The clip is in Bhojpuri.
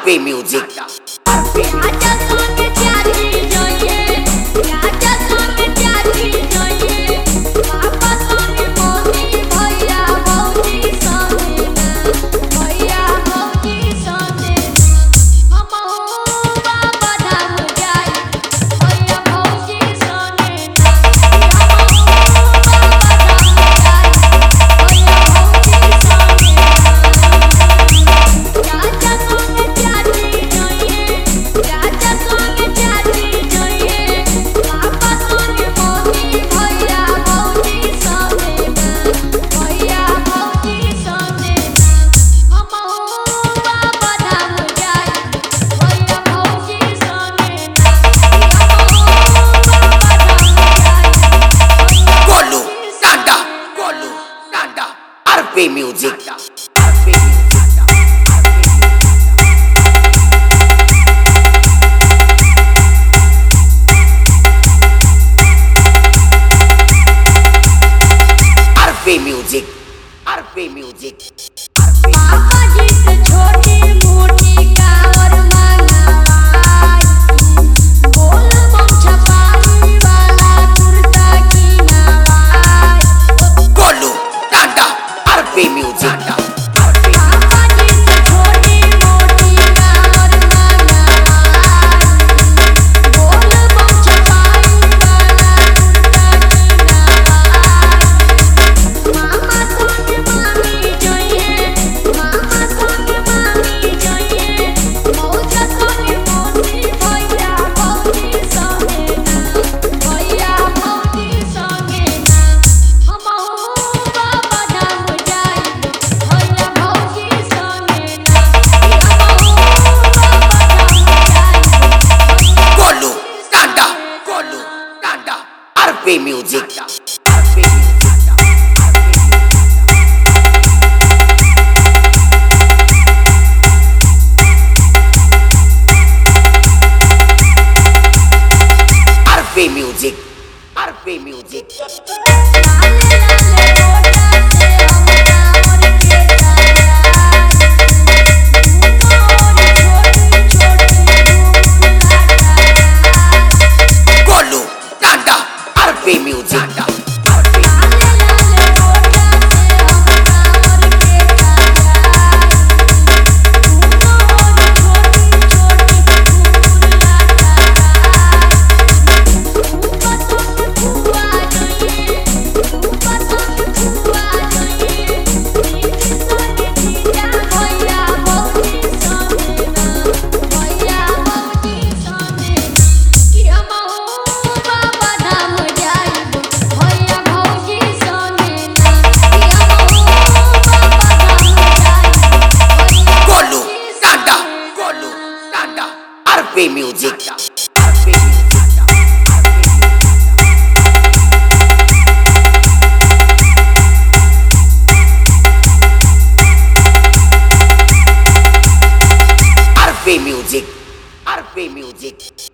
RP Music. RP Music. RP Music. RP Music. पापा जी से छोटी मोटी कावर मंगवाई, बोल बम छपाई वाला कुर्ता की नवाई। Golu Tanda RP Music. पापा जी से छोटी मोटी कावर मंगवाई, बोल बम छपाई वाला कुर्ता की नवाई। मामा संग मामी जोइए, मामा संग मामी जोइए, मौजा संग मौसी भैया भौजी संगे ना, भैया भौजी संगे ना। हमहू बाबा धाम जाई, भैया भौजी संगे ना। हमहू बाबा धाम जाई। Golu Tanda RP Music. RP Music. RP Music. लाले लाले गोटा से हम कांवर के सजाई, मोर छोटी छोटी फूला सजाई। Golu Tanda RP Music. लाले लाले गोटा से हम कांवर के सजाई, मोर छोटी छोटी फूला सजाई। ऊपर संग फुआ जोइए, ऊपर संग फुआ जोइए, नीचे संग जीजा भैया भौजी संगे ना, भैया भौजी संगे ना। कि हमहू बाबा धाम जाइब, भैया भौजी संगे ना। कि हमहू बाबा धाम जाइब, भैया Golu भौजी Tanda RP Music. RP Music. RP Music.